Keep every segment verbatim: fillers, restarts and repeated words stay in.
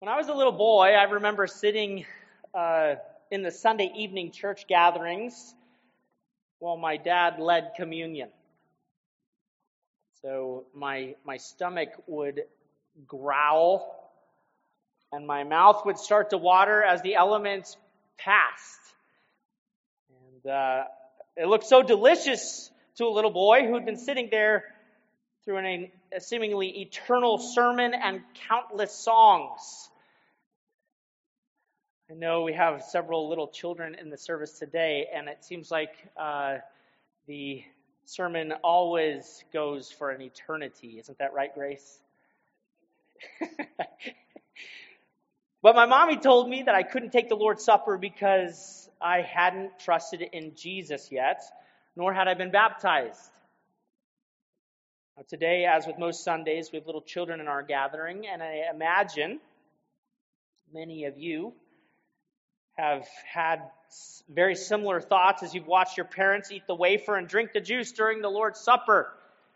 When I was a little boy, I remember sitting uh, in the Sunday evening church gatherings while my dad led communion. So my my stomach would growl and my mouth would start to water as the elements passed. And uh, it looked so delicious to a little boy who'd been sitting there through an, a seemingly eternal sermon and countless songs. I know we have several little children in the service today, and it seems like uh, the sermon always goes for an eternity. Isn't that right, Grace? But my mommy told me that I couldn't take the Lord's Supper because I hadn't trusted in Jesus yet, nor had I been baptized. Now, today, as with most Sundays, we have little children in our gathering, and I imagine many of you have had very similar thoughts as you've watched your parents eat the wafer and drink the juice during the Lord's Supper.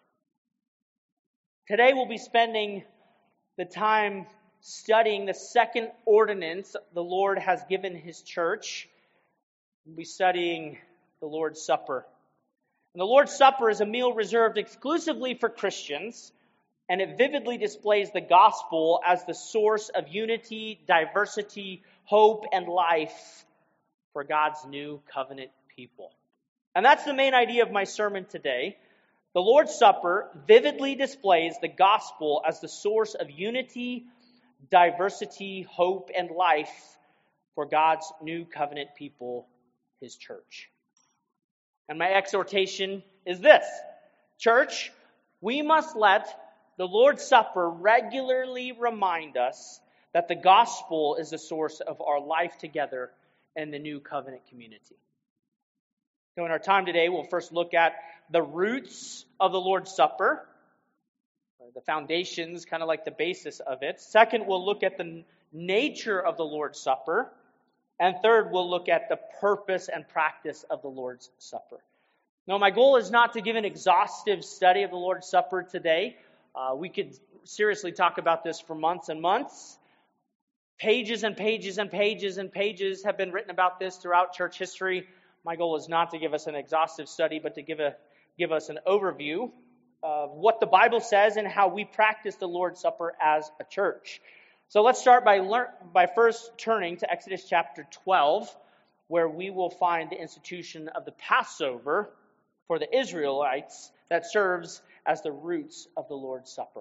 Today we'll be spending the time studying the second ordinance the Lord has given His church. We'll be studying the Lord's Supper. And the Lord's Supper is a meal reserved exclusively for Christians, and it vividly displays the gospel as the source of unity, diversity, hope, and life for God's new covenant people. And that's the main idea of my sermon today. The Lord's Supper vividly displays the gospel as the source of unity, diversity, hope, and life for God's new covenant people, His church. And my exhortation is this: Church, we must let the Lord's Supper regularly remind us that the gospel is the source of our life together in the new covenant community. So in our time today, we'll first look at the roots of the Lord's Supper, the foundations, kind of like the basis of it. Second, we'll look at the nature of the Lord's Supper. And third, we'll look at the purpose and practice of the Lord's Supper. Now, my goal is not to give an exhaustive study of the Lord's Supper today. Uh, we could seriously talk about this for months and months. Pages and pages and pages and pages have been written about this throughout church history. My goal is not to give us an exhaustive study, but to give a give us an overview of what the Bible says and how we practice the Lord's Supper as a church. So let's start by lear- by first turning to Exodus chapter twelve, where we will find the institution of the Passover for the Israelites that serves as the roots of the Lord's Supper.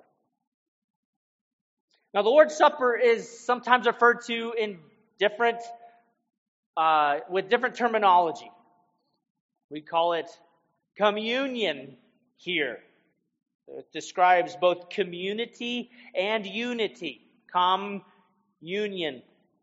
Now, the Lord's Supper is sometimes referred to in different, uh, with different terminology. We call it communion here. It describes both community and unity. Communion. It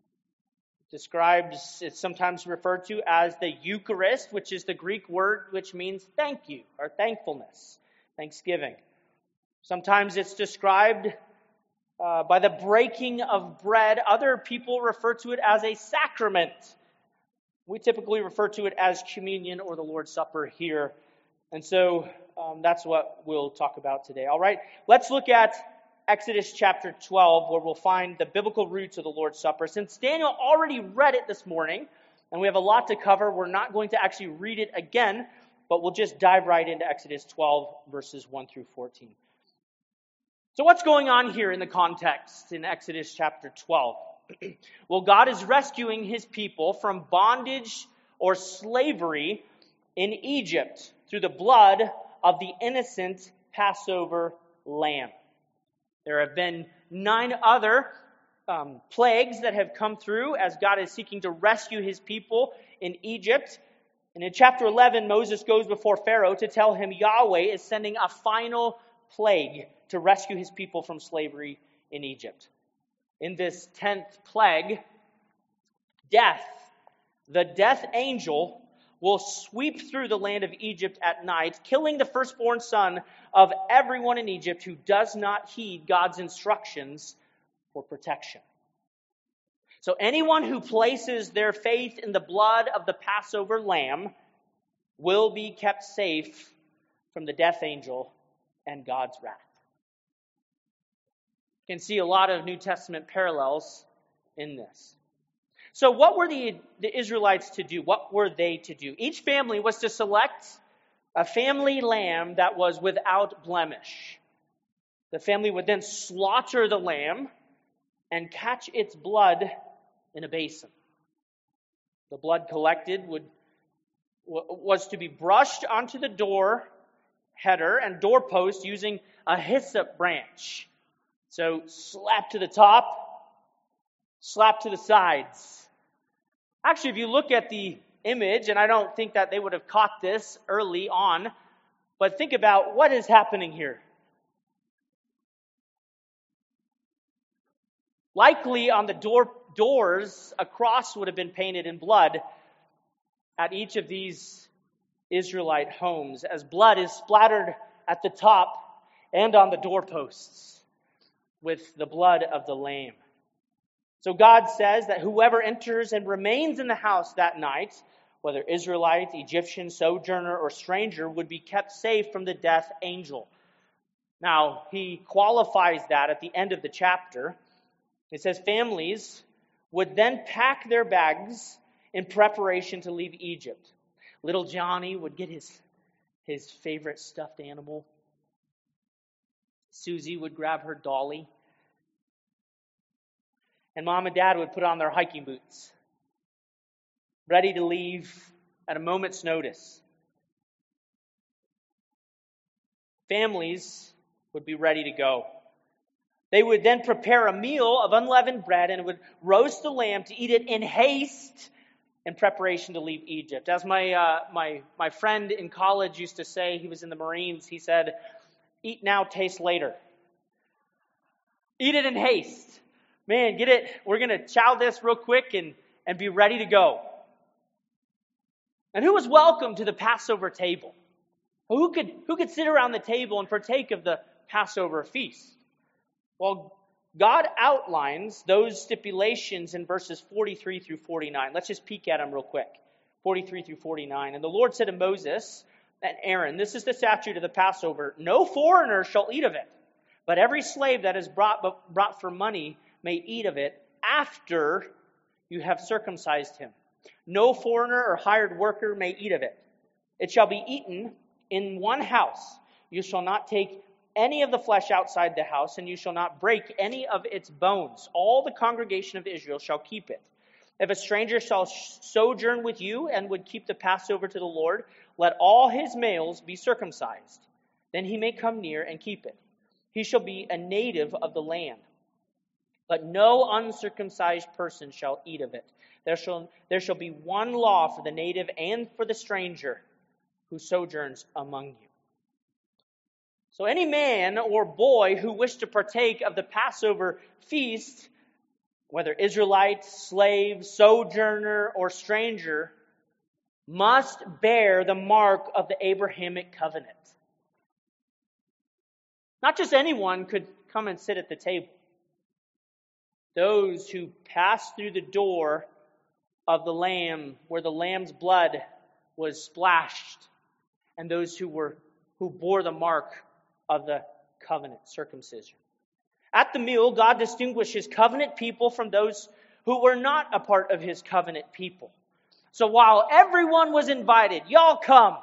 describes, it's sometimes referred to as the Eucharist, which is the Greek word which means thank you or thankfulness, thanksgiving. Sometimes it's described Uh, by the breaking of bread. Other people refer to it as a sacrament. We typically refer to it as communion or the Lord's Supper here. And so um, that's what we'll talk about today. All right, let's look at Exodus chapter twelve, where we'll find the biblical roots of the Lord's Supper. Since Daniel already read it this morning, and we have a lot to cover, we're not going to actually read it again, but we'll just dive right into Exodus twelve, verses one through fourteen. So what's going on here in the context in Exodus chapter twelve? Well, God is rescuing His people from bondage or slavery in Egypt through the blood of the innocent Passover lamb. There have been nine other um, plagues that have come through as God is seeking to rescue His people in Egypt. And in chapter eleven, Moses goes before Pharaoh to tell him Yahweh is sending a final plague to rescue His people from slavery in Egypt. In this tenth plague, death, the death angel, will sweep through the land of Egypt at night, killing the firstborn son of everyone in Egypt who does not heed God's instructions for protection. So anyone who places their faith in the blood of the Passover lamb will be kept safe from the death angel and God's wrath. You can see a lot of New Testament parallels in this. So what were the, the Israelites to do? What were they to do? Each family was to select a family lamb that was without blemish. The family would then slaughter the lamb and catch its blood in a basin. The blood collected would was to be brushed onto the door header and doorpost using a hyssop branch. So slap to the top, slap to the sides. Actually, if you look at the image, and I don't think that they would have caught this early on, but think about what is happening here. Likely on the door doors, a cross would have been painted in blood at each of these Israelite homes, as blood is splattered at the top and on the doorposts with the blood of the lamb. So God says that whoever enters and remains in the house that night, whether Israelite, Egyptian, sojourner, or stranger, would be kept safe from the death angel. Now, he qualifies that at the end of the chapter. It says families would then pack their bags in preparation to leave Egypt. Little Johnny would get his, his favorite stuffed animal. Susie would grab her dolly. And mom and dad would put on their hiking boots, ready to leave at a moment's notice. Families would be ready to go. They would then prepare a meal of unleavened bread and would roast the lamb to eat it in haste in preparation to leave Egypt. As my uh, my my friend in college used to say, he was in the Marines, he said, "Eat now, taste later." Eat it in haste. Man, get it. We're going to chow this real quick and, and be ready to go. And who was welcome to the Passover table? Who could, who could sit around the table and partake of the Passover feast? Well, God outlines those stipulations in verses forty-three through forty-nine. Let's just peek at them real quick. forty-three through forty-nine. And the Lord said to Moses and Aaron, "This is the statute of the Passover. No foreigner shall eat of it, but every slave that is brought, brought for money may eat of it after you have circumcised him. No foreigner or hired worker may eat of it. It shall be eaten in one house. You shall not take any of the flesh outside the house, and you shall not break any of its bones. All the congregation of Israel shall keep it. If a stranger shall sojourn with you and would keep the Passover to the Lord, let all his males be circumcised. Then he may come near and keep it. He shall be a native of the land. But no uncircumcised person shall eat of it. There shall, there shall be one law for the native and for the stranger who sojourns among you." So any man or boy who wished to partake of the Passover feast, whether Israelite, slave, sojourner, or stranger, must bear the mark of the Abrahamic covenant. Not just anyone could come and sit at the table. Those who passed through the door of the lamb, where the lamb's blood was splashed, and those who were who bore the mark of the covenant circumcision. At the meal, God distinguished his covenant people from those who were not a part of his covenant people. So while everyone was invited, y'all come,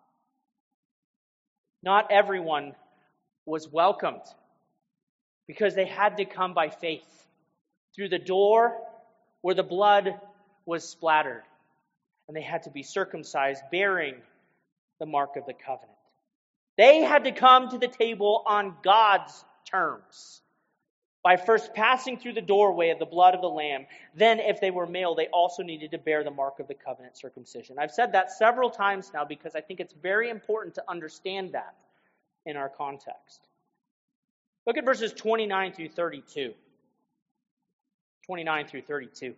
not everyone was welcomed, because they had to come by faith through the door where the blood was splattered, and they had to be circumcised, bearing the mark of the covenant. They had to come to the table on God's terms, by first passing through the doorway of the blood of the lamb. Then, if they were male, they also needed to bear the mark of the covenant circumcision. I've said that several times now because I think it's very important to understand that in our context. Look at verses twenty-nine through thirty-two. twenty-nine through thirty-two.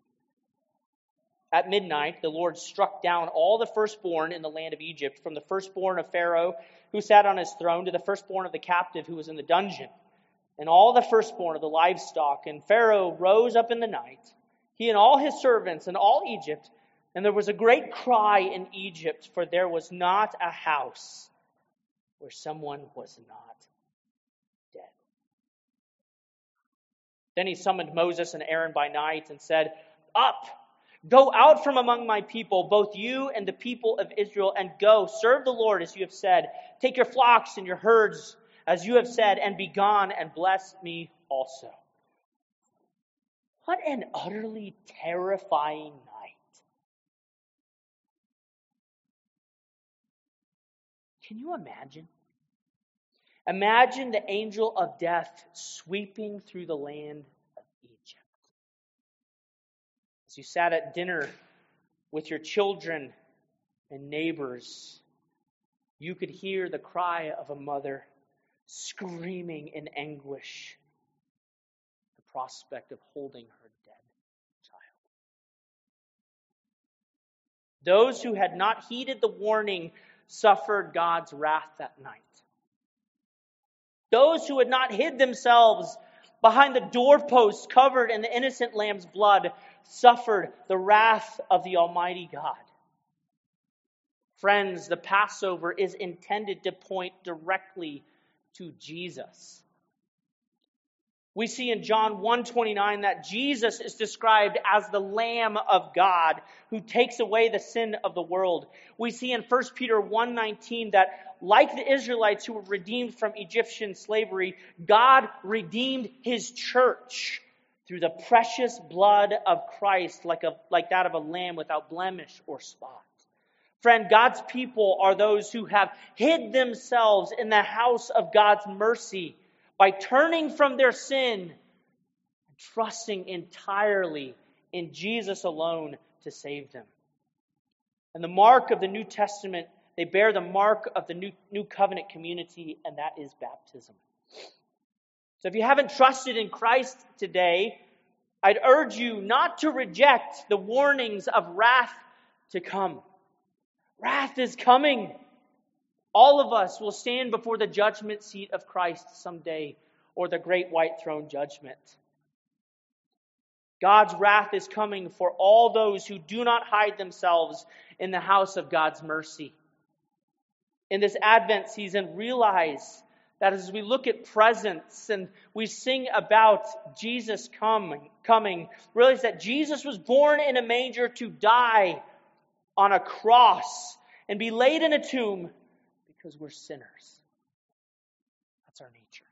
At midnight, the Lord struck down all the firstborn in the land of Egypt, from the firstborn of Pharaoh who sat on his throne to the firstborn of the captive who was in the dungeon, and all the firstborn of the livestock. And Pharaoh rose up in the night, he and all his servants and all Egypt, and there was a great cry in Egypt, for there was not a house where someone was not dead. Then he summoned Moses and Aaron by night and said, "Up, go out from among my people, both you and the people of Israel, and go, serve the Lord as you have said. Take your flocks and your herds as you have said, and be gone and bless me also." What an utterly terrifying night. Can you imagine? Imagine the angel of death sweeping through the land of Egypt. As you sat at dinner with your children and neighbors, you could hear the cry of a mother screaming in anguish, the prospect of holding her dead child. Those who had not heeded the warning suffered God's wrath that night. Those who had not hid themselves behind the doorposts covered in the innocent lamb's blood suffered the wrath of the Almighty God. Friends, the Passover is intended to point directly to Jesus. We see in John one twenty-nine that Jesus is described as the Lamb of God who takes away the sin of the world. We see in First Peter one nineteen that, like the Israelites who were redeemed from Egyptian slavery, God redeemed his church through the precious blood of Christ, like, a, like that of a lamb without blemish or spot. Friend, God's people are those who have hid themselves in the house of God's mercy by turning from their sin and trusting entirely in Jesus alone to save them. And the mark of the New Testament, they bear the mark of the new, new covenant community, and that is baptism. So if you haven't trusted in Christ today, I'd urge you not to reject the warnings of wrath to come. Wrath is coming. All of us will stand before the judgment seat of Christ someday, or the great white throne judgment. God's wrath is coming for all those who do not hide themselves in the house of God's mercy. In this Advent season, realize that as we look at presents and we sing about Jesus coming, coming, realize that Jesus was born in a manger to die on a cross and be laid in a tomb because we're sinners. That's our nature.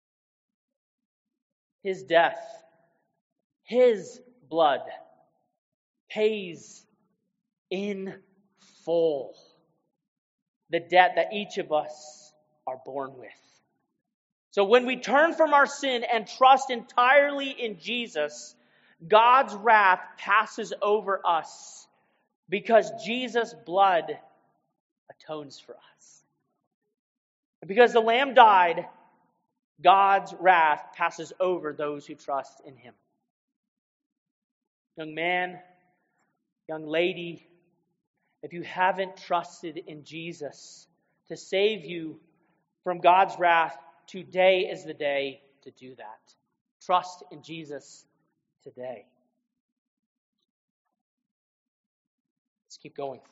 His death, his blood pays in full the debt that each of us are born with. So when we turn from our sin and trust entirely in Jesus, God's wrath passes over us because Jesus' blood atones for us. And because the Lamb died, God's wrath passes over those who trust in him. Young man, young lady, if you haven't trusted in Jesus to save you from God's wrath, today is the day to do that. Trust in Jesus today. Let's keep going.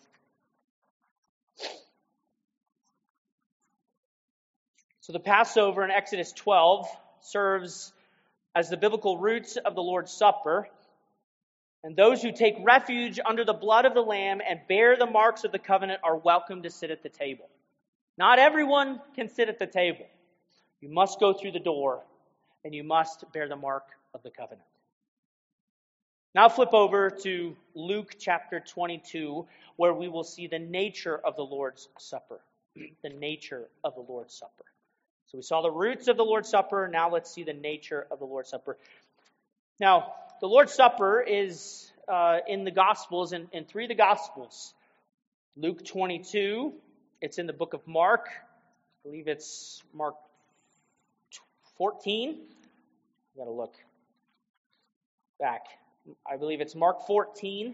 So the Passover in Exodus twelve serves as the biblical roots of the Lord's Supper. And those who take refuge under the blood of the Lamb and bear the marks of the covenant are welcome to sit at the table. Not everyone can sit at the table. You must go through the door, and you must bear the mark of the covenant. Now flip over to Luke chapter twenty-two, where we will see the nature of the Lord's Supper. The nature of the Lord's Supper. So we saw the roots of the Lord's Supper. Now let's see the nature of the Lord's Supper. Now, the Lord's Supper is uh, in the Gospels, in, in three of the Gospels. Luke twenty-two, it's in the book of Mark. I believe it's Mark fourteen. I've got to look back. I believe it's Mark fourteen.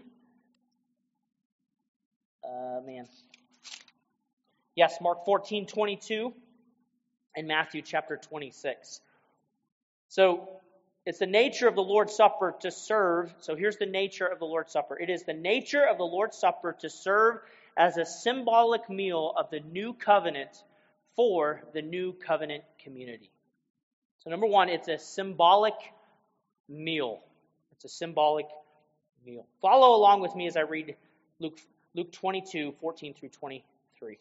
Uh, man. Yes, Mark fourteen twenty-two. And Matthew chapter twenty-six. So, it's the nature of the Lord's Supper to serve. So here's the nature of the Lord's Supper. It is the nature of the Lord's Supper to serve as a symbolic meal of the new covenant for the new covenant community. So number one, it's a symbolic meal. It's a symbolic meal. Follow along with me as I read Luke, Luke twenty-two, fourteen through twenty-three.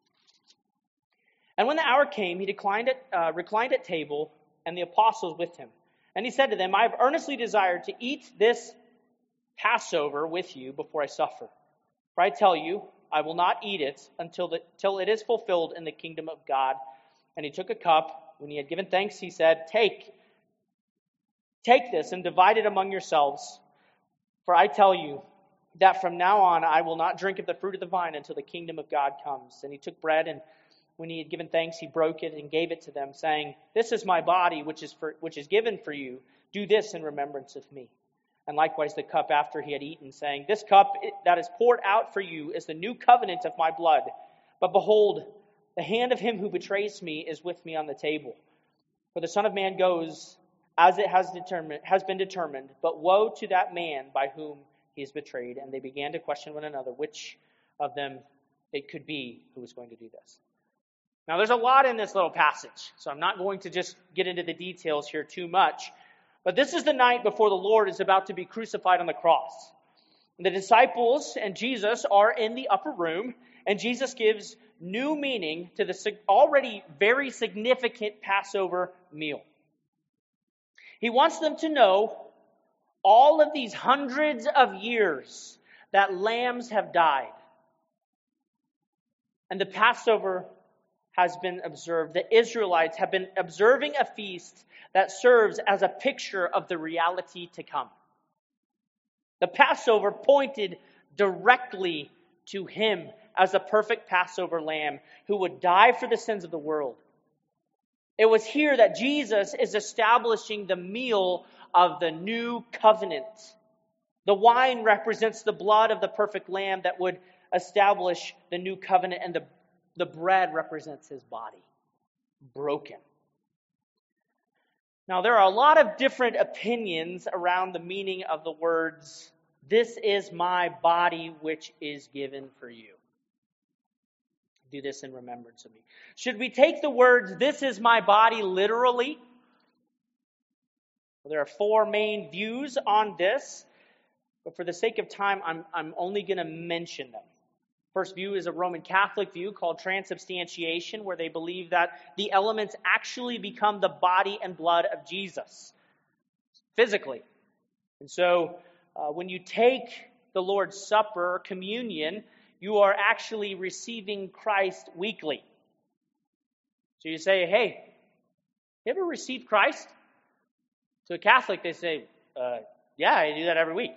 And when the hour came, he declined at, uh, reclined at table, and the apostles with him. And he said to them, I have earnestly desired to eat this Passover with you before I suffer. For I tell you, I will not eat it until the, till it is fulfilled in the kingdom of God. And he took a cup. When he had given thanks, he said, Take, take this and divide it among yourselves. For I tell you that from now on I will not drink of the fruit of the vine until the kingdom of God comes. And he took bread, and when he had given thanks, he broke it and gave it to them, saying, This is my body, which is for, which is given for you. Do this in remembrance of me. And likewise the cup after he had eaten, saying, This cup that is poured out for you is the new covenant of my blood. But behold, the hand of him who betrays me is with me on the table. For the Son of Man goes as it has determined, has been determined, but woe to that man by whom he is betrayed. And they began to question one another which of them it could be who was going to do this. Now, there's a lot in this little passage, so I'm not going to just get into the details here too much. But this is the night before the Lord is about to be crucified on the cross. And the disciples and Jesus are in the upper room, and Jesus gives new meaning to the already very significant Passover meal. He wants them to know all of these hundreds of years that lambs have died. And the Passover has been observed. The Israelites have been observing a feast that serves as a picture of the reality to come. The Passover pointed directly to him as a perfect Passover lamb who would die for the sins of the world. It was here that Jesus is establishing the meal of the new covenant. The wine represents the blood of the perfect lamb that would establish the new covenant, and the The bread represents his body, broken. Now, there are a lot of different opinions around the meaning of the words, This is my body which is given for you. Do this in remembrance of me. Should we take the words, This is my body, literally? Well, there are four main views on this, but for the sake of time, I'm, I'm only going to mention them. First view is a Roman Catholic view called transubstantiation, where they believe that the elements actually become the body and blood of Jesus, physically. And so uh, when you take the Lord's Supper or communion, you are actually receiving Christ weekly. So you say, hey, you ever received Christ? To a Catholic, they say, uh, yeah, I do that every week.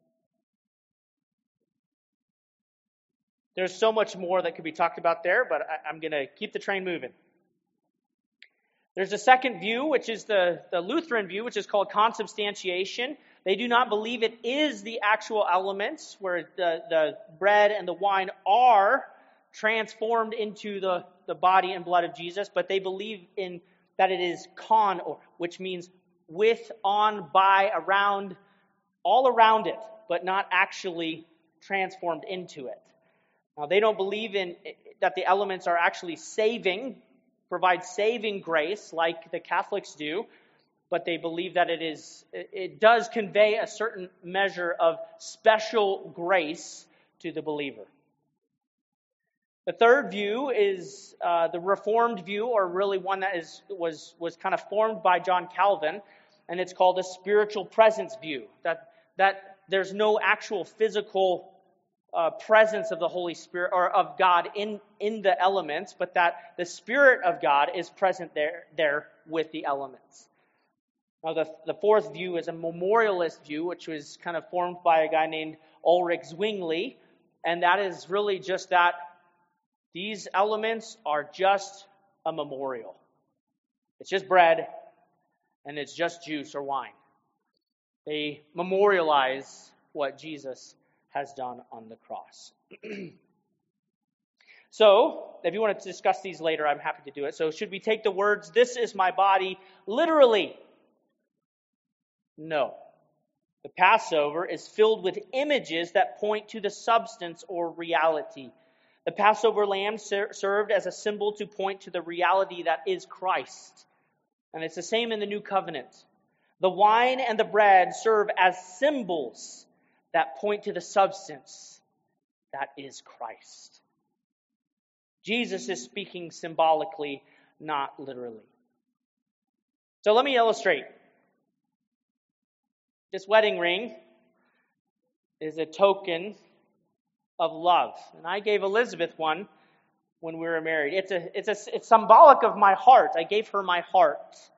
There's so much more that could be talked about there, but I, I'm going to keep the train moving. There's a second view, which is the, the Lutheran view, which is called consubstantiation. They do not believe it is the actual elements where the, the bread and the wine are transformed into the, the body and blood of Jesus, but they believe in that it is con, or which means with, on, by, around, all around it, but not actually transformed into it. Now, they don't believe in that the elements are actually saving, provide saving grace like the Catholics do, but they believe that it is it does convey a certain measure of special grace to the believer. The third view is uh, the Reformed view, or really one that is was was kind of formed by John Calvin, and it's called a spiritual presence view. That that there's no actual physical Uh, presence of the Holy Spirit or of God in, in the elements, but that the Spirit of God is present there, there with the elements. Now, the, the fourth view is a memorialist view, which was kind of formed by a guy named Ulrich Zwingli, and that is really just that these elements are just a memorial. It's just bread, and it's just juice or wine. They memorialize what Jesus has done on the cross. So, if you want to discuss these later, I'm happy to do it. So, should we take the words, This is my body, literally? No. The Passover is filled with images that point to the substance or reality. The Passover lamb ser- served as a symbol to point to the reality that is Christ. And it's the same in the new covenant. The wine and the bread serve as symbols that point to the substance that is Christ. Jesus is speaking symbolically, not literally. So let me illustrate. This wedding ring is a token of love. And I gave Elizabeth one when we were married. It's a, it's a, it's symbolic of my heart. I gave her my heart.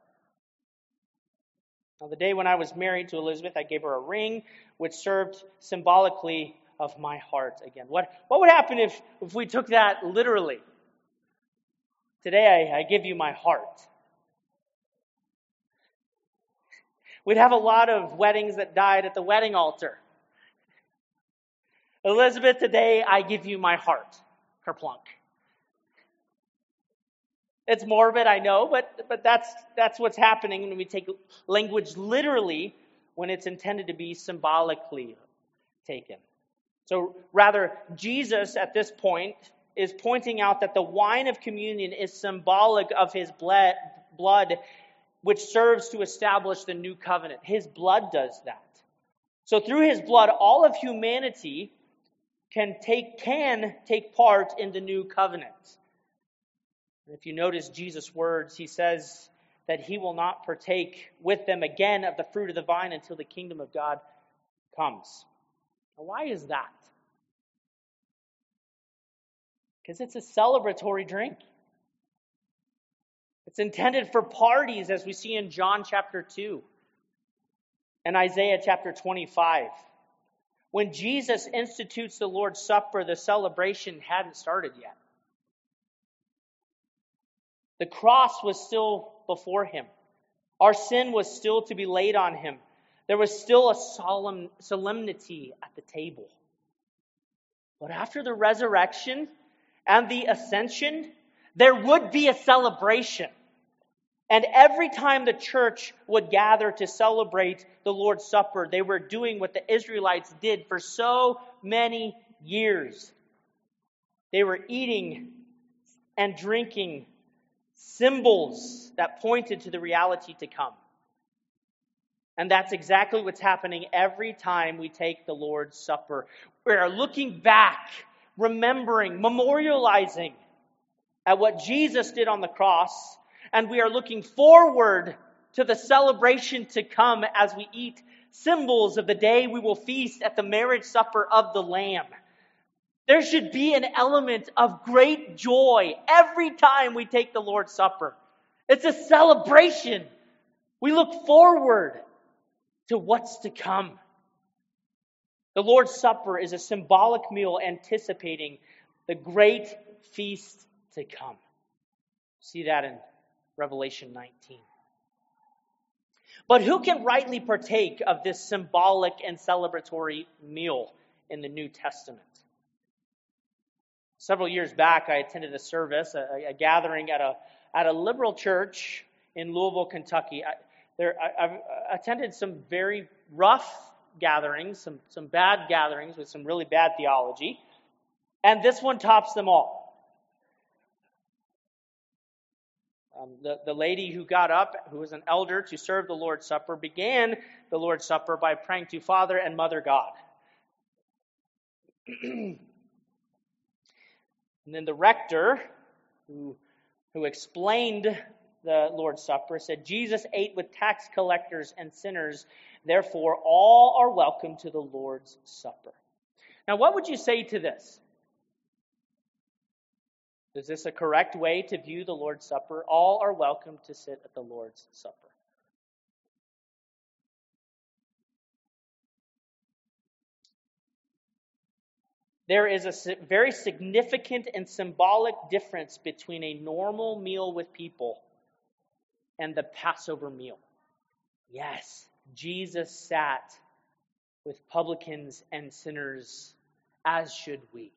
Now, the day when I was married to Elizabeth, I gave her a ring which served symbolically of my heart again. What, what would happen if, if we took that literally? Today, I, I give you my heart. We'd have a lot of weddings that died at the wedding altar. Elizabeth, today I give you my heart. Kerplunk. It's morbid, I know, but but that's that's what's happening when we take language literally when it's intended to be symbolically taken. So rather, Jesus at this point is pointing out that the wine of communion is symbolic of his blood, which serves to establish the new covenant. His blood does that. So through his blood, all of humanity can take can take part in the new covenant. And if you notice Jesus' words, he says that he will not partake with them again of the fruit of the vine until the kingdom of God comes. Now, why is that? Because it's a celebratory drink. It's intended for parties, as we see in John chapter two and Isaiah chapter twenty-five. When Jesus institutes the Lord's Supper, the celebration hadn't started yet. The cross was still before him. Our sin was still to be laid on him. There was still a solemn solemnity at the table. But after the resurrection and the ascension, there would be a celebration. And every time the church would gather to celebrate the Lord's Supper, they were doing what the Israelites did for so many years. They were eating and drinking symbols that pointed to the reality to come. And that's exactly what's happening every time we take the Lord's Supper. We are looking back, remembering, memorializing at what Jesus did on the cross, and we are looking forward to the celebration to come as we eat symbols of the day we will feast at the marriage supper of the Lamb. There should be an element of great joy every time we take the Lord's Supper. It's a celebration. We look forward to what's to come. The Lord's Supper is a symbolic meal anticipating the great feast to come. See that in Revelation nineteen. But who can rightly partake of this symbolic and celebratory meal in the New Testament? Several years back, I attended a service, a, a gathering at a at a liberal church in Louisville, Kentucky. I, there, I, I've attended some very rough gatherings, some some bad gatherings with some really bad theology, and this one tops them all. Um, the, the lady who got up, who was an elder to serve the Lord's Supper, began the Lord's Supper by praying to Father and Mother God. And then the rector, who, who explained the Lord's Supper, said, Jesus ate with tax collectors and sinners, therefore all are welcome to the Lord's Supper. Now, what would you say to this? Is this a correct way to view the Lord's Supper? All are welcome to sit at the Lord's Supper. There is a very significant and symbolic difference between a normal meal with people and the Passover meal. Yes, Jesus sat with publicans and sinners, as should we.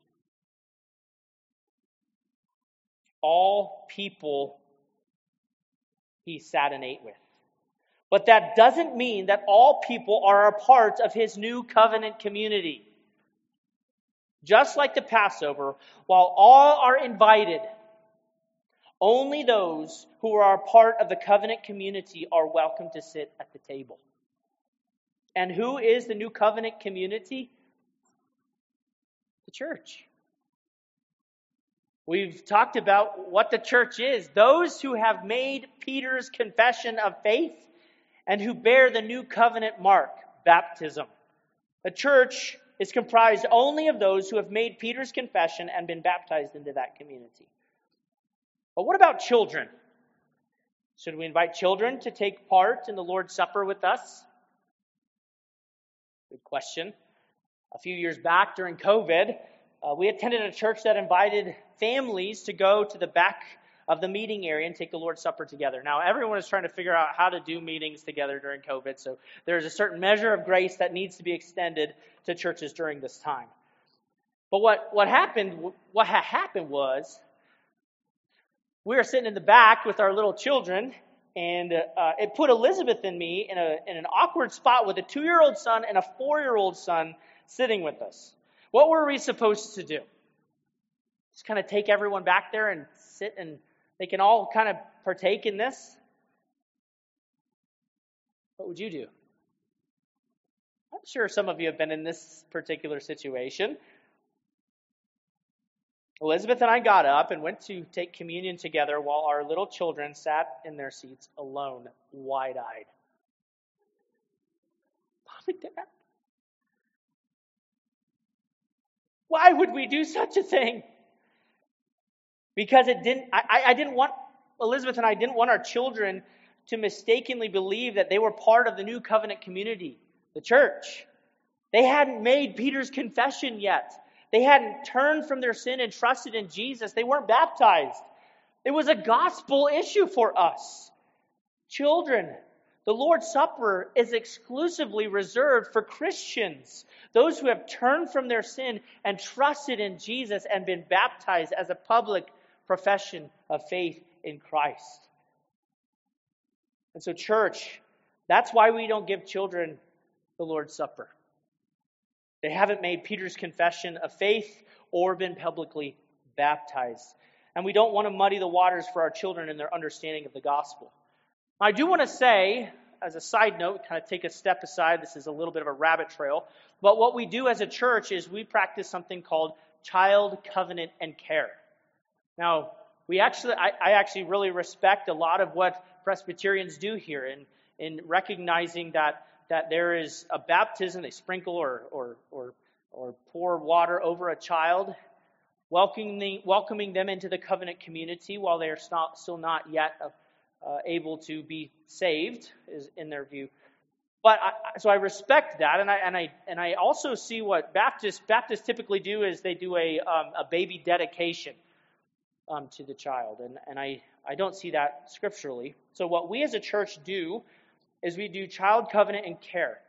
All people he sat and ate with. But that doesn't mean that all people are a part of his new covenant community. Just like the Passover, while all are invited, Only those who are a part of the covenant community are welcome to sit at the table. And who is the new covenant community? The church. We've talked about what the church is. Those who have made Peter's confession of faith and who bear the new covenant mark, baptism. The church is comprised only of those who have made Peter's confession and been baptized into that community. But what about children? Should we invite children to take part in the Lord's Supper with us? Good question. A few years back during COVID, uh, we attended a church that invited families to go to the back of the meeting area and take the Lord's Supper together. Now, everyone is trying to figure out how to do meetings together during COVID, so there's a certain measure of grace that needs to be extended to churches during this time. But what, what happened, what had happened was, we were sitting in the back with our little children, and uh, it put Elizabeth and me in, a, in an awkward spot with a two-year-old son and a four-year-old son sitting with us. What were we supposed to do? Just kind of take everyone back there and sit, and they can all kind of partake in this? What would you do? I'm sure some of you have been in this particular situation. Elizabeth and I got up and went to take communion together while our little children sat in their seats alone, wide-eyed. Mom and Dad, why would we do such a thing? Because it didn't. I, I didn't want Elizabeth and I didn't want our children to mistakenly believe that they were part of the new covenant community, the church. They hadn't made Peter's confession yet. They hadn't turned from their sin and trusted in Jesus. They weren't baptized. It was a gospel issue for us. Children, the Lord's Supper is exclusively reserved for Christians, those who have turned from their sin and trusted in Jesus and been baptized as a public profession of faith in Christ. And so, church, that's why we don't give children the Lord's Supper. They haven't made Peter's confession of faith or been publicly baptized. And we don't want to muddy the waters for our children in their understanding of the gospel. I do want to say, as a side note, kind of take a step aside. This is a little bit of a rabbit trail. But what we do as a church is we practice something called child covenant and care. Now, we actually, I, I actually really respect a lot of what Presbyterians do here in, in recognizing that that there is a baptism, they sprinkle or or or, or pour water over a child, welcoming, welcoming them into the covenant community while they are not, still not yet uh, able to be saved, is in their view. But I, so I respect that, and I and I and I also see what Baptists Baptists typically do is they do a um, a baby dedication um, to the child, and and I I don't see that scripturally. So what we as a church do is we do child covenant and care.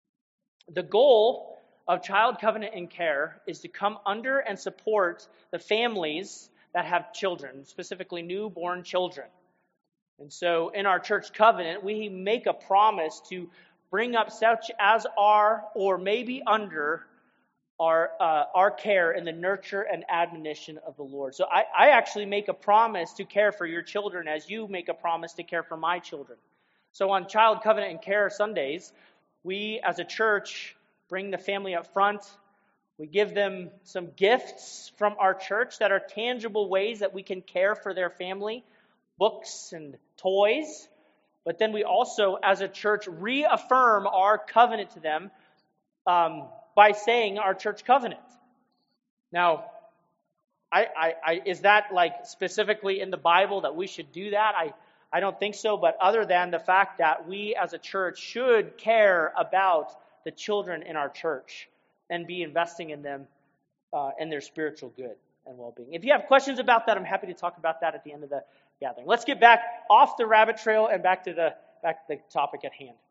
The goal of child covenant and care is to come under and support the families that have children, specifically newborn children. And so in our church covenant, we make a promise to bring up such as are or maybe under our uh, our care in the nurture and admonition of the Lord. So I, I actually make a promise to care for your children as you make a promise to care for my children. So on Child Covenant and Care Sundays, we as a church bring the family up front. We give them some gifts from our church that are tangible ways that we can care for their family, books and toys. But then we also, as a church, reaffirm our covenant to them um, by saying our church covenant. Now, I, I, I, is that like specifically in the Bible that we should do that? I I don't think so, but other than the fact that we as a church should care about the children in our church and be investing in them uh, and their spiritual good and well-being. If you have questions about that, I'm happy to talk about that at the end of the gathering. Let's get back off the rabbit trail and back to the back to the topic at hand.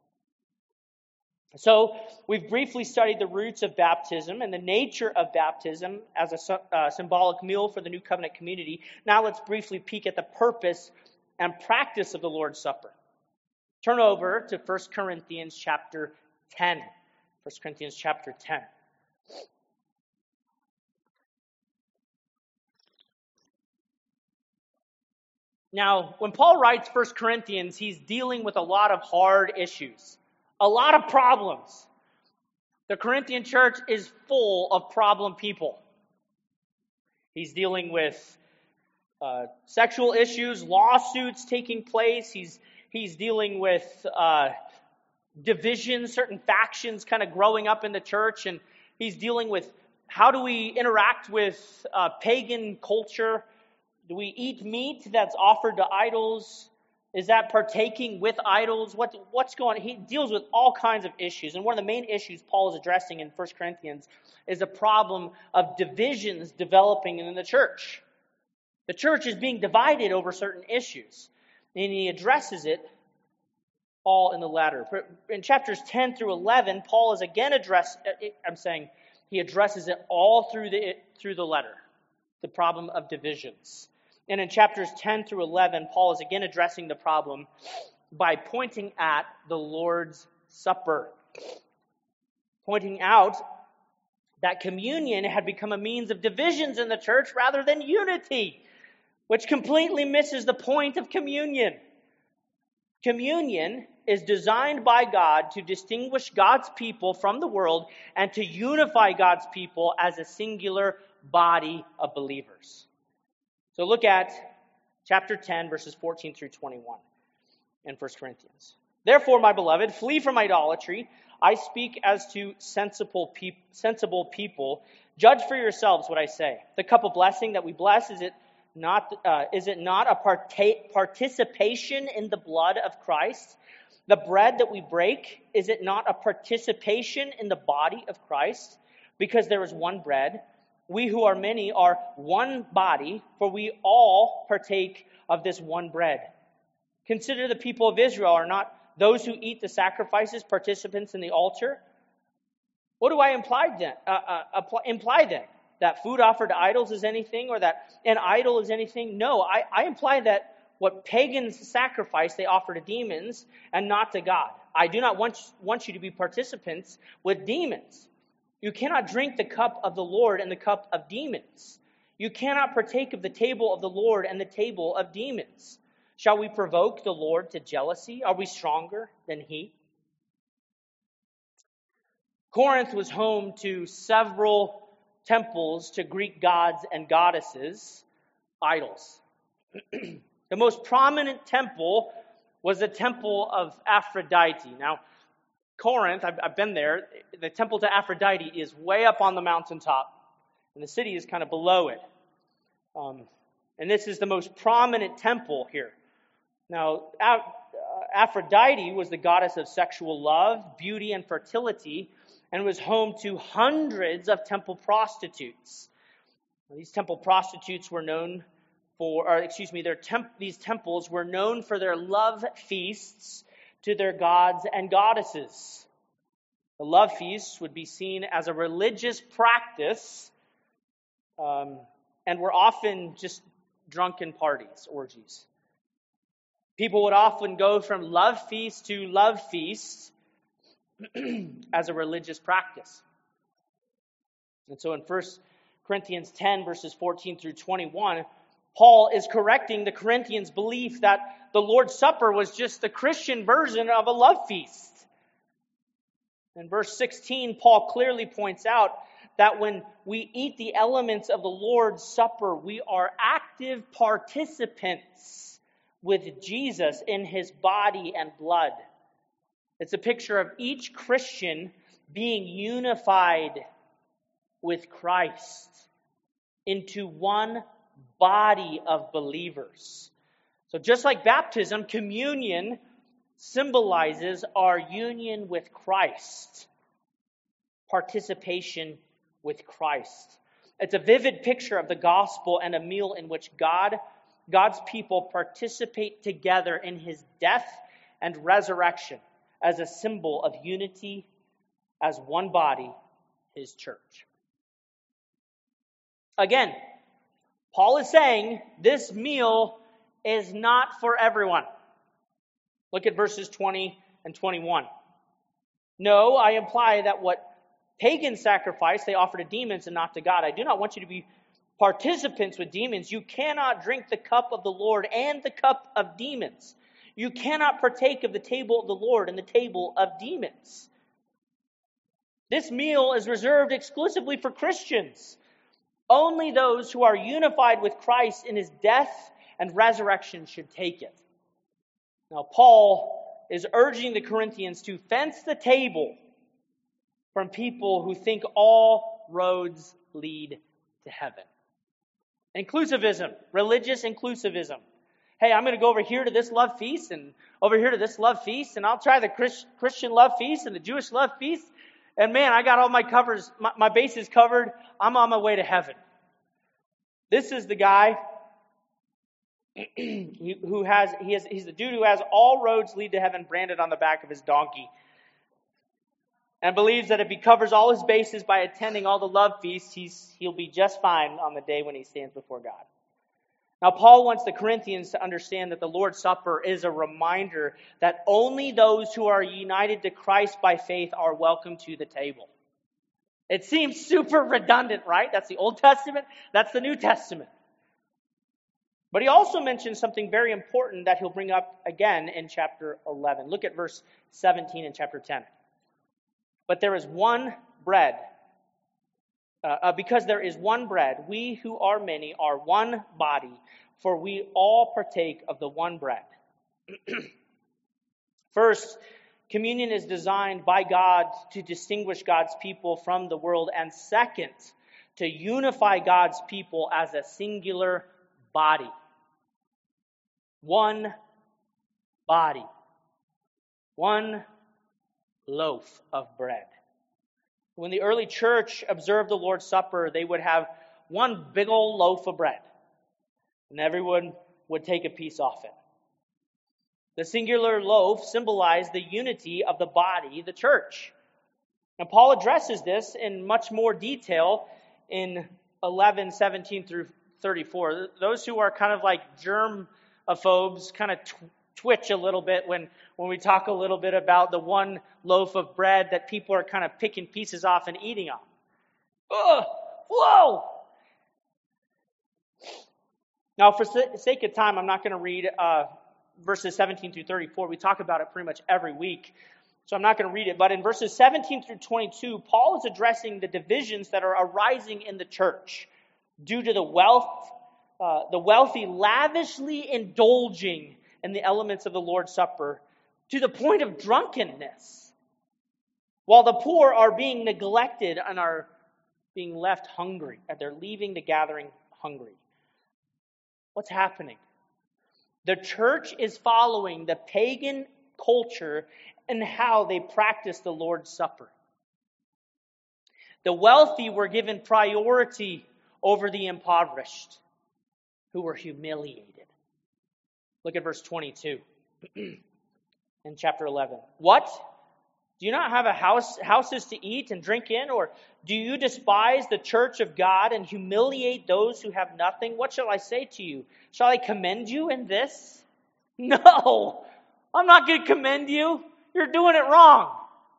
So we've briefly studied the roots of baptism and the nature of baptism as a uh, symbolic meal for the New Covenant community. Now let's briefly peek at the purpose and practice of the Lord's Supper. Turn over to First Corinthians chapter ten. First Corinthians chapter ten. Now, when Paul writes First Corinthians, he's dealing with a lot of hard issues, a lot of problems. The Corinthian church is full of problem people. He's dealing with uh, sexual issues, lawsuits taking place. He's he's dealing with uh, divisions, certain factions kind of growing up in the church, and he's dealing with how do we interact with uh, pagan culture. Do we eat meat that's offered to idols? Is that partaking with idols? What, what's going on? He deals with all kinds of issues. And one of the main issues Paul is addressing in First Corinthians is the problem of divisions developing in the church. The church is being divided over certain issues. And he addresses it all in the letter. In chapters ten through eleven, Paul is again addressed, I'm saying he addresses it all through the, through the letter. The problem of divisions. And in chapters ten through eleven, Paul is again addressing the problem by pointing at the Lord's Supper. Pointing out that communion had become a means of divisions in the church rather than unity, which completely misses the point of communion. Communion is designed by God to distinguish God's people from the world and to unify God's people as a singular body of believers. So look at chapter ten, verses fourteen through twenty-one in First Corinthians. Therefore, my beloved, flee from idolatry. I speak as to sensible, peop- sensible people. Judge for yourselves what I say. The cup of blessing that we bless, is it not, uh, is it not a parta- participation in the blood of Christ? The bread that we break, is it not a participation in the body of Christ? Because there is one bread. We who are many are one body, for we all partake of this one bread. Consider the people of Israel are not those who eat the sacrifices participants in the altar. What do I imply then? Uh, uh, apply, imply then? That food offered to idols is anything, or that an idol is anything? No, I, I imply that what pagans sacrifice, they offer to demons and not to God. I do not want, want you to be participants with demons. You cannot drink the cup of the Lord and the cup of demons. You cannot partake of the table of the Lord and the table of demons. Shall we provoke the Lord to jealousy? Are we stronger than he? Corinth was home to several temples to Greek gods and goddesses, idols. The most prominent temple was the temple of Aphrodite. Now, Corinth, I've, I've been there, the temple to Aphrodite is way up on the mountaintop, and the city is kind of below it. Um, and this is the most prominent temple here. Now, Aphrodite was the goddess of sexual love, beauty, and fertility, and was home to hundreds of temple prostitutes. Now, these temple prostitutes were known for, or excuse me, their temp, these temples were known for their love feasts to their gods and goddesses. The love feasts would be seen as a religious practice, um, and were often just drunken parties, orgies. People would often go from love feast to love feast as a religious practice. And so in First Corinthians ten, verses fourteen through twenty-one, Paul is correcting the Corinthians' belief that the Lord's Supper was just the Christian version of a love feast. In verse sixteen, Paul clearly points out that when we eat the elements of the Lord's Supper, we are active participants with Jesus in his body and blood. It's a picture of each Christian being unified with Christ into one body of believers. So just like baptism, communion symbolizes our union with Christ, participation with Christ. It's a vivid picture of the gospel and a meal in which God, God's people participate together in his death and resurrection as a symbol of unity as one body, his church. Again, Paul is saying this meal is not for everyone. Look at verses twenty and twenty-one. No, I imply that what pagans sacrifice, they offer to demons and not to God. I do not want you to be participants with demons. You cannot drink the cup of the Lord and the cup of demons. You cannot partake of the table of the Lord and the table of demons. This meal is reserved exclusively for Christians. Only those who are unified with Christ in his death and resurrection should take it. Now, Paul is urging the Corinthians to fence the table from people who think all roads lead to heaven. Inclusivism, religious inclusivism. Hey, I'm going to go over here to this love feast and over here to this love feast, and I'll try the Chris, Christian love feast and the Jewish love feast. And man, I got all my covers, my, my bases covered. I'm on my way to heaven. This is the guy who has, he has, he's the dude who has all roads lead to heaven branded on the back of his donkey. And believes that if he covers all his bases by attending all the love feasts, he's, he'll be just fine on the day when he stands before God. Now, Paul wants the Corinthians to understand that the Lord's Supper is a reminder that only those who are united to Christ by faith are welcome to the table. It seems super redundant, right? That's the Old Testament. That's the New Testament. But he also mentions something very important that he'll bring up again in chapter eleven. Look at verse seventeen in chapter ten. But there is one bread. Uh, uh, because there is one bread, we who are many are one body, for we all partake of the one bread. First, communion is designed by God to distinguish God's people from the world. And second, to unify God's people as a singular body. One body. One loaf of bread. When the early church observed the Lord's Supper, they would have one big old loaf of bread, and everyone would take a piece off it. The singular loaf symbolized the unity of the body, the church. And Paul addresses this in much more detail in eleven, seventeen through thirty-four. Those who are kind of like germophobes kind of tw- twitch a little bit when, when we talk a little bit about the one loaf of bread that people are kind of picking pieces off and eating on. Ugh! Whoa! Now, for the sake of time, I'm not going to read uh, verses seventeen through thirty-four. We talk about it pretty much every week, so I'm not going to read it. But in verses seventeen through twenty-two, Paul is addressing the divisions that are arising in the church due to the wealth, uh, the wealthy lavishly indulging in the elements of the Lord's Supper to the point of drunkenness, while the poor are being neglected and are being left hungry, and they're leaving the gathering hungry. What's happening? The church is following the pagan culture and how they practice the Lord's Supper. The wealthy were given priority over the impoverished, who were humiliated. Look at verse twenty-two in chapter eleven. What? Do you not have a house, houses to eat and drink in? Or do you despise the church of God and humiliate those who have nothing? What shall I say to you? Shall I commend you in this? No, I'm not going to commend you. You're doing it wrong.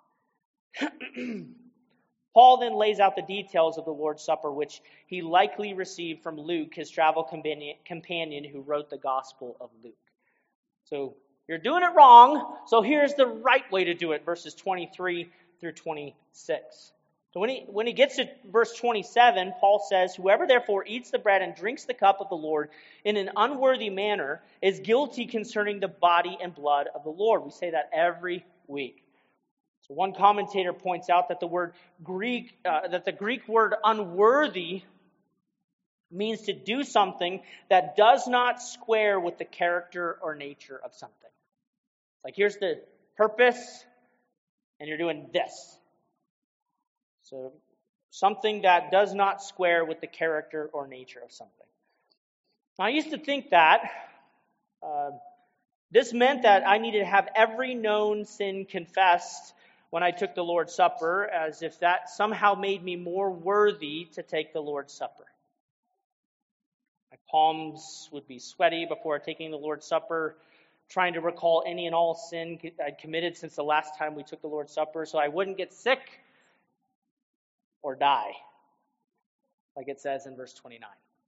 Paul then lays out the details of the Lord's Supper, which he likely received from Luke, his travel companion who wrote the Gospel of Luke. So, you're doing it wrong, so here's the right way to do it, verses twenty-three through twenty-six. So when he, when he gets to verse twenty-seven, Paul says, "Whoever therefore eats the bread and drinks the cup of the Lord in an unworthy manner is guilty concerning the body and blood of the Lord." We say that every week. So one commentator points out that the word Greek, uh, that the Greek word unworthy means to do something that does not square with the character or nature of something. Like, here's the purpose, and you're doing this. So, something that does not square with the character or nature of something. Now, I used to think that uh, this meant that I needed to have every known sin confessed when I took the Lord's Supper, as if that somehow made me more worthy to take the Lord's Supper. My palms would be sweaty before taking the Lord's Supper, trying to recall any and all sin I'd committed since the last time we took the Lord's Supper, so I wouldn't get sick or die, like it says in verse twenty-nine.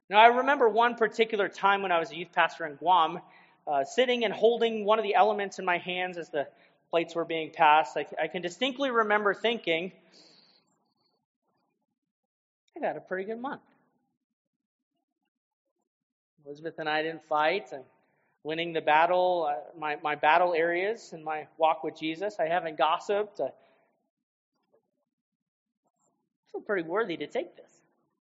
Now, I remember one particular time when I was a youth pastor in Guam, uh, sitting and holding one of the elements in my hands as the plates were being passed. I, I can distinctly remember thinking, I got a pretty good month. Elizabeth and I didn't fight. I'm winning the battle, uh, my, my battle areas in my walk with Jesus. I haven't gossiped. I feel pretty worthy to take this.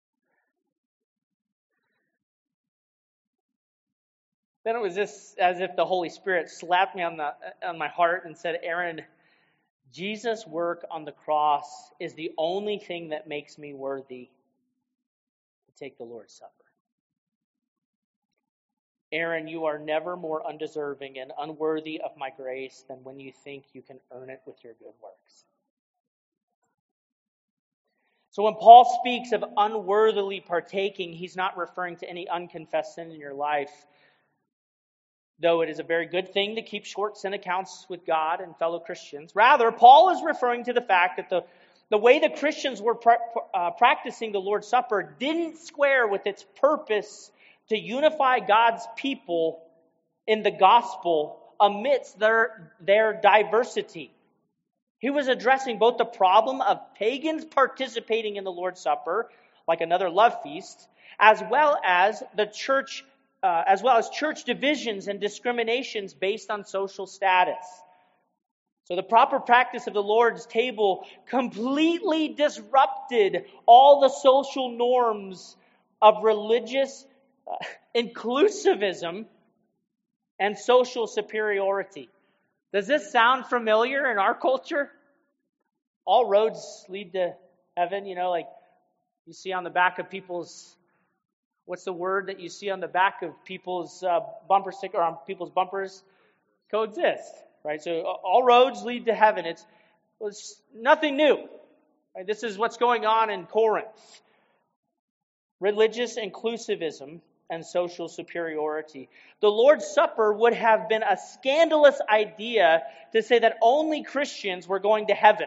Then it was just as if the Holy Spirit slapped me on the on my heart and said, Aaron, Jesus' work on the cross is the only thing that makes me worthy to take the Lord's Supper. Aaron, you are never more undeserving and unworthy of my grace than when you think you can earn it with your good works. So when Paul speaks of unworthily partaking, he's not referring to any unconfessed sin in your life. Though it is a very good thing to keep short sin accounts with God and fellow Christians. Rather, Paul is referring to the fact that the, the way the Christians were pra- uh, practicing the Lord's Supper didn't square with its purpose to unify God's people in the gospel amidst their, their diversity. He was addressing both the problem of pagans participating in the Lord's Supper, like another love feast, as well as the church Uh, as well as church divisions and discriminations based on social status. So the proper practice of the Lord's table completely disrupted all the social norms of religious uh, inclusivism and social superiority. Does this sound familiar in our culture? All roads lead to heaven, you know, like you see on the back of people's What's the word that you see on the back of people's uh, bumper sticker or on people's bumpers? Coexist, right? So all roads lead to heaven. It's, it's nothing new. Right? This is what's going on in Corinth. Religious inclusivism and social superiority. The Lord's Supper would have been a scandalous idea to say that only Christians were going to heaven.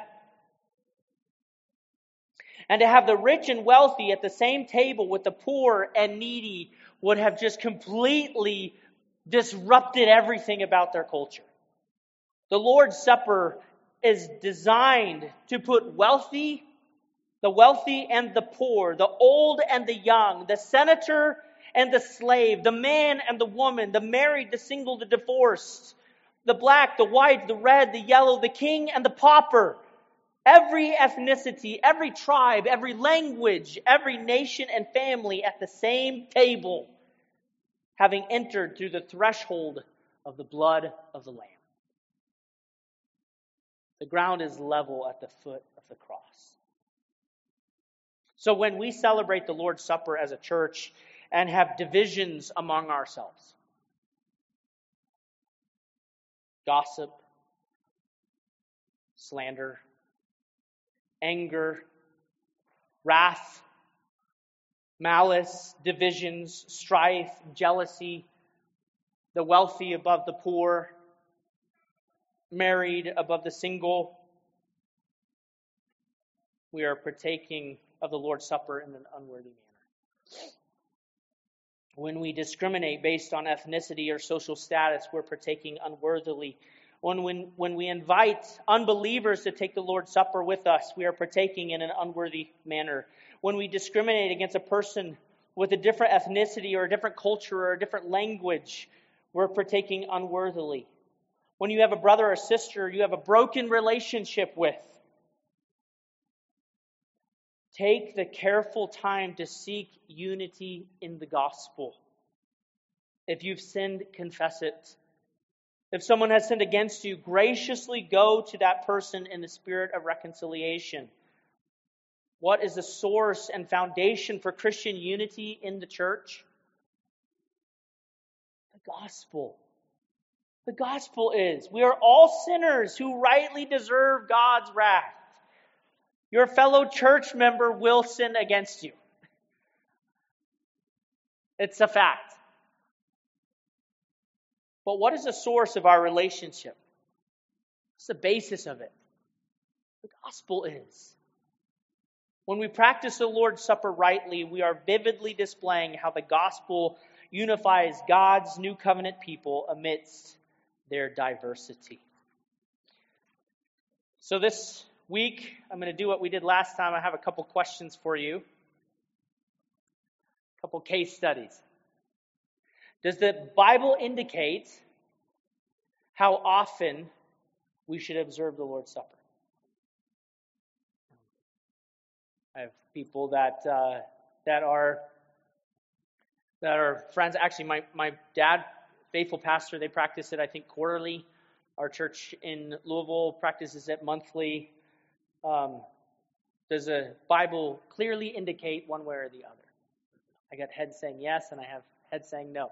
And to have the rich and wealthy at the same table with the poor and needy would have just completely disrupted everything about their culture. The Lord's Supper is designed to put wealthy, the wealthy and the poor, the old and the young, the senator and the slave, the man and the woman, the married, the single, the divorced, the black, the white, the red, the yellow, the king and the pauper. Every ethnicity, every tribe, every language, every nation and family at the same table, having entered through the threshold of the blood of the Lamb. The ground is level at the foot of the cross. So when we celebrate the Lord's Supper as a church and have divisions among ourselves, gossip, slander, anger, wrath, malice, divisions, strife, jealousy, the wealthy above the poor, married above the single. We are partaking of the Lord's Supper in an unworthy manner. When we discriminate based on ethnicity or social status, we're partaking unworthily. When, when, when we invite unbelievers to take the Lord's Supper with us, we are partaking in an unworthy manner. When we discriminate against a person with a different ethnicity or a different culture or a different language, we're partaking unworthily. When you have a brother or sister you have a broken relationship with, take the careful time to seek unity in the gospel. If you've sinned, confess it. If someone has sinned against you, graciously go to that person in the spirit of reconciliation. What is the source and foundation for Christian unity in the church? The gospel. The gospel is, we are all sinners who rightly deserve God's wrath. Your fellow church member will sin against you. It's a fact. But what is the source of our relationship? What's the basis of it? The gospel is. When we practice the Lord's Supper rightly, we are vividly displaying how the gospel unifies God's new covenant people amidst their diversity. So this week, I'm going to do what we did last time. I have a couple questions for you. A couple case studies. Does the Bible indicate how often we should observe the Lord's Supper? I have people that uh, that are that are friends. Actually, my, my dad, faithful pastor, they practice it, I think, quarterly. Our church in Louisville practices it monthly. Um, does the Bible clearly indicate one way or the other? I got heads saying yes, and I have heads saying no.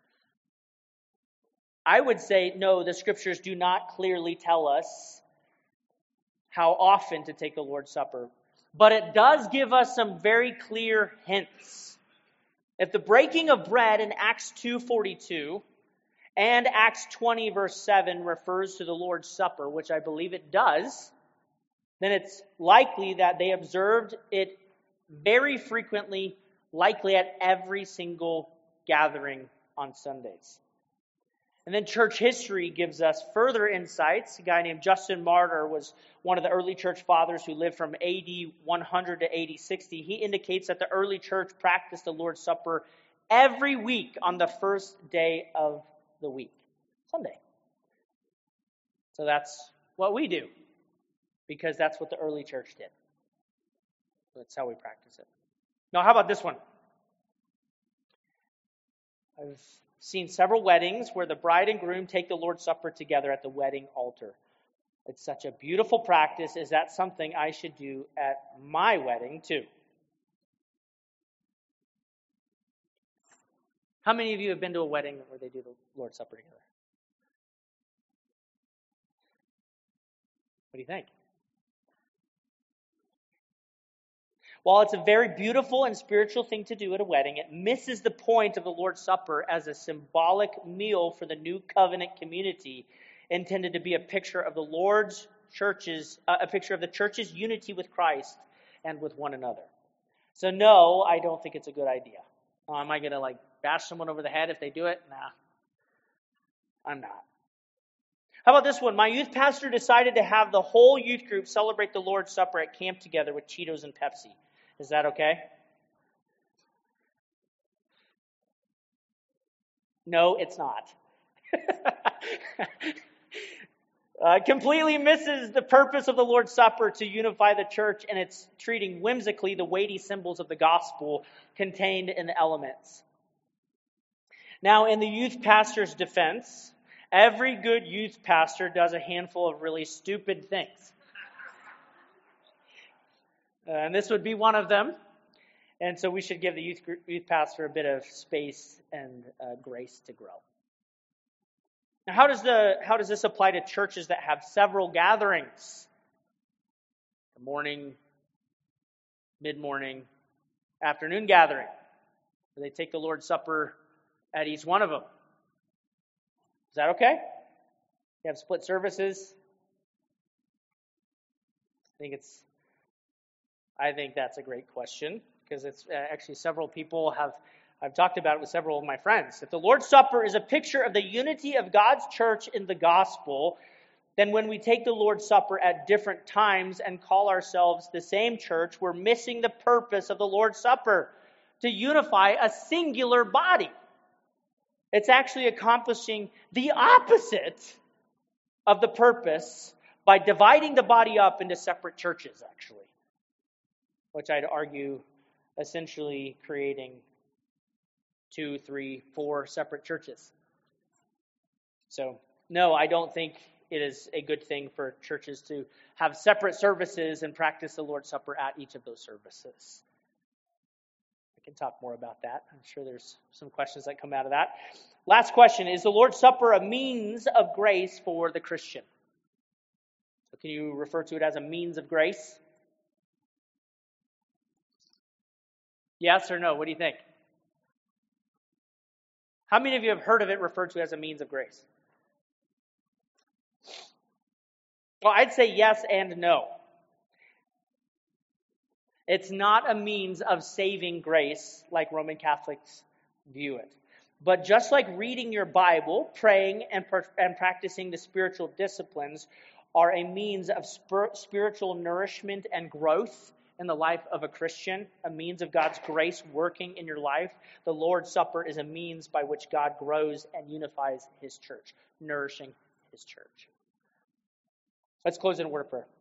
I would say no, the scriptures do not clearly tell us how often to take the Lord's Supper. But it does give us some very clear hints. If the breaking of bread in Acts two forty-two and Acts twenty verse seven refers to the Lord's Supper, which I believe it does, then it's likely that they observed it very frequently, likely at every single gathering on Sundays. And then church history gives us further insights. A guy named Justin Martyr was one of the early church fathers who lived from A D one hundred to A D sixty. He indicates that the early church practiced the Lord's Supper every week on the first day of the week, Sunday. So that's what we do, because that's what the early church did. That's how we practice it. Now, how about this one? I've seen several weddings where the bride and groom take the Lord's Supper together at the wedding altar. It's such a beautiful practice. Is that something I should do at my wedding too? How many of you have been to a wedding where they do the Lord's Supper together? What do you think? While it's a very beautiful and spiritual thing to do at a wedding, it misses the point of the Lord's Supper as a symbolic meal for the new covenant community, intended to be a picture of the Lord's church's, uh, a picture of the church's unity with Christ and with one another. So no, I don't think it's a good idea. Uh, am I going to like bash someone over the head if they do it? Nah, I'm not. How about this one? My youth pastor decided to have the whole youth group celebrate the Lord's Supper at camp together with Cheetos and Pepsi. Is that okay? No, it's not. uh, completely misses the purpose of the Lord's Supper to unify the church, and it's treating whimsically the weighty symbols of the gospel contained in the elements. Now, in the youth pastor's defense, every good youth pastor does a handful of really stupid things. Uh, and this would be one of them. And so we should give the youth youth pastor a bit of space and uh, grace to grow. Now, how does the how does this apply to churches that have several gatherings? The morning, mid-morning, afternoon gathering. Do they take the Lord's Supper at each one of them? Is that okay? You have split services? I think it's I think that's a great question, because it's uh, actually several people have, I've talked about it with several of my friends. If the Lord's Supper is a picture of the unity of God's church in the gospel, then when we take the Lord's Supper at different times and call ourselves the same church, we're missing the purpose of the Lord's Supper, to unify a singular body. It's actually accomplishing the opposite of the purpose by dividing the body up into separate churches, actually. Which I'd argue essentially creating two, three, four separate churches. So, no, I don't think it is a good thing for churches to have separate services and practice the Lord's Supper at each of those services. I can talk more about that. I'm sure there's some questions that come out of that. Last question, is the Lord's Supper a means of grace for the Christian? So can you refer to it as a means of grace? Yes or no? What do you think? How many of you have heard of it referred to as a means of grace? Well, I'd say yes and no. It's not a means of saving grace like Roman Catholics view it. But just like reading your Bible, praying, and, per- and practicing the spiritual disciplines are a means of spir- spiritual nourishment and growth in the life of a Christian, a means of God's grace working in your life, the Lord's Supper is a means by which God grows and unifies his church, nourishing his church. Let's close in a word of prayer.